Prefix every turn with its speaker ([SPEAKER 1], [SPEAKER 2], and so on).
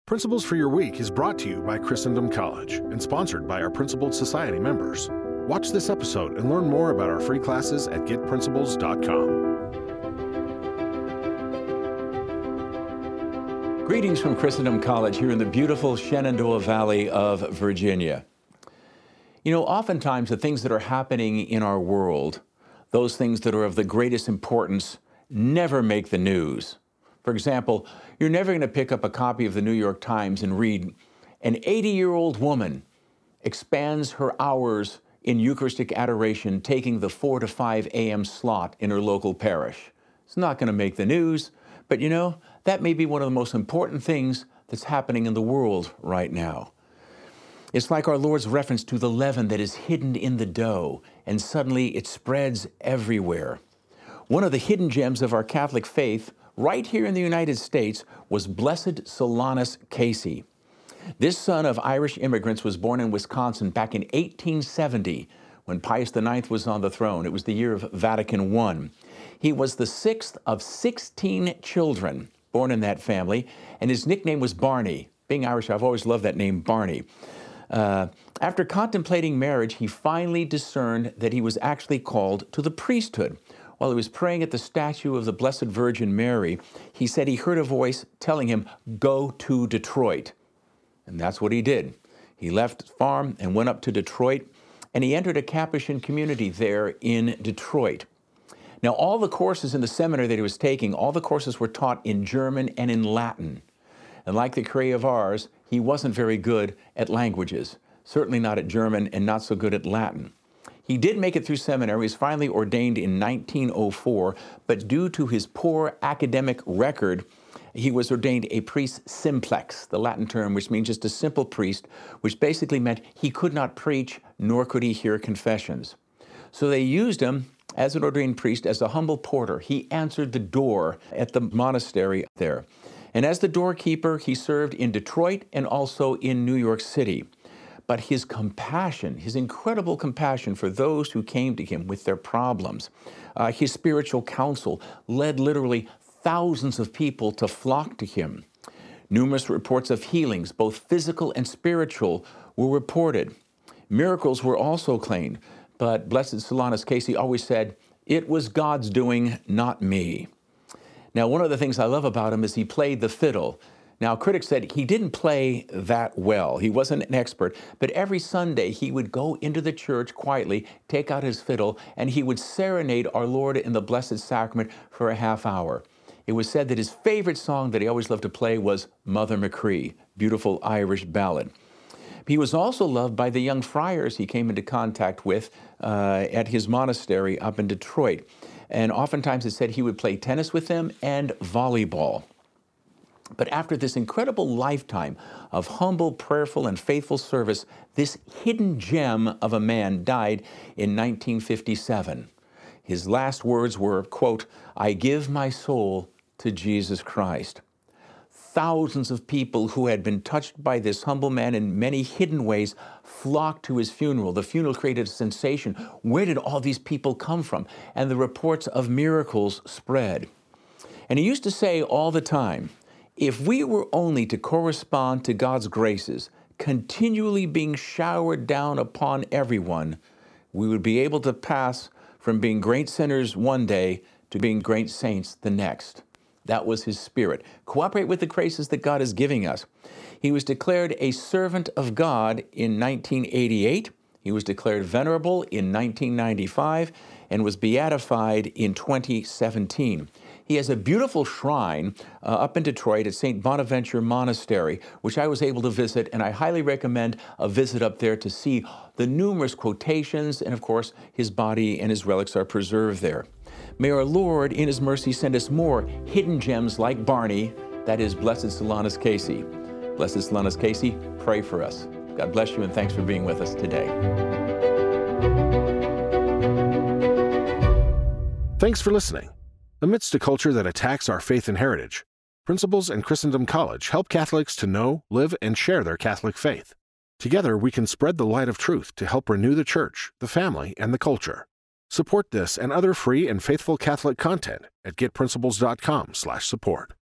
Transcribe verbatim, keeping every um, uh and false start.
[SPEAKER 1] Principles for Your Week is brought to you by Christendom College and sponsored by our Principled Society members. Watch this episode and learn more about our free classes at get principles dot com.
[SPEAKER 2] Greetings from Christendom College here in the beautiful Shenandoah Valley of Virginia. You know, oftentimes the things that are happening in our world, those things that are of the greatest importance, never make the news. For example, you're never going to pick up a copy of the New York Times and read, an eighty-year-old woman expands her hours in Eucharistic adoration, taking the four to five a.m. slot in her local parish. It's not going to make the news, but you know, that may be one of the most important things that's happening in the world right now. It's like our Lord's reference to the leaven that is hidden in the dough, and suddenly it spreads everywhere. One of the hidden gems of our Catholic faith right here in the United States was Blessed Solanus Casey. This son of Irish immigrants was born in Wisconsin back in eighteen seventy when Pius the ninth was on the throne. It was the year of Vatican One. He was the sixth of sixteen children born in that family, and his nickname was Barney. Being Irish, I've always loved that name, Barney. Uh, after contemplating marriage, he finally discerned that he was actually called to the priesthood. While he was praying at the statue of the Blessed Virgin Mary, he said he heard a voice telling him, "Go to Detroit." And that's what he did. He left his farm and went up to Detroit, and he entered a Capuchin community there in Detroit. Now, all the courses in the seminary that he was taking, all the courses were taught in German and in Latin. And like the curé of ours, he wasn't very good at languages, certainly not at German and not so good at Latin. He did make it through seminary. He was finally ordained in nineteen oh four, but due to his poor academic record, he was ordained a priest simplex, the Latin term, which means just a simple priest, which basically meant he could not preach, nor could he hear confessions. So they used him as an ordained priest as a humble porter. He answered the door at the monastery there. And as the doorkeeper, he served in Detroit and also in New York City. But his compassion, his incredible compassion for those who came to him with their problems, uh, his spiritual counsel led literally thousands of people to flock to him. Numerous reports of healings, both physical and spiritual, were reported. Miracles were also claimed, but Blessed Solanus Casey always said, "It was God's doing, not me." Now, one of the things I love about him is he played the fiddle. Now, critics said he didn't play that well. He wasn't an expert, but every Sunday he would go into the church quietly, take out his fiddle, and he would serenade our Lord in the Blessed Sacrament for a half hour. It was said that his favorite song that he always loved to play was Mother Machree, beautiful Irish ballad. He was also loved by the young friars he came into contact with uh, at his monastery up in Detroit. And oftentimes it said he would play tennis with them and volleyball. But after this incredible lifetime of humble, prayerful, and faithful service, this hidden gem of a man died in nineteen fifty-seven. His last words were, quote, "I give my soul to Jesus Christ." Thousands of people who had been touched by this humble man in many hidden ways flocked to his funeral. The funeral created a sensation. Where did all these people come from? And the reports of miracles spread. And he used to say all the time, if we were only to correspond to God's graces, continually being showered down upon everyone, we would be able to pass from being great sinners one day to being great saints the next. That was his spirit. Cooperate with the graces that God is giving us. He was declared a servant of God in nineteen eighty-eight. He was declared venerable in nineteen ninety-five and was beatified in twenty seventeen. He has a beautiful shrine uh, up in Detroit at Saint Bonaventure Monastery, which I was able to visit, and I highly recommend a visit up there to see the numerous quotations, and of course, his body and his relics are preserved there. May our Lord, in his mercy, send us more hidden gems like Barney, that is Blessed Solanus Casey. Blessed Solanus Casey, pray for us. God bless you, and thanks for being with us today.
[SPEAKER 1] Thanks for listening. Amidst a culture that attacks our faith and heritage, Principles and Christendom College help Catholics to know, live, and share their Catholic faith. Together, we can spread the light of truth to help renew the church, the family, and the culture. Support this and other free and faithful Catholic content at get principles dot com slash support.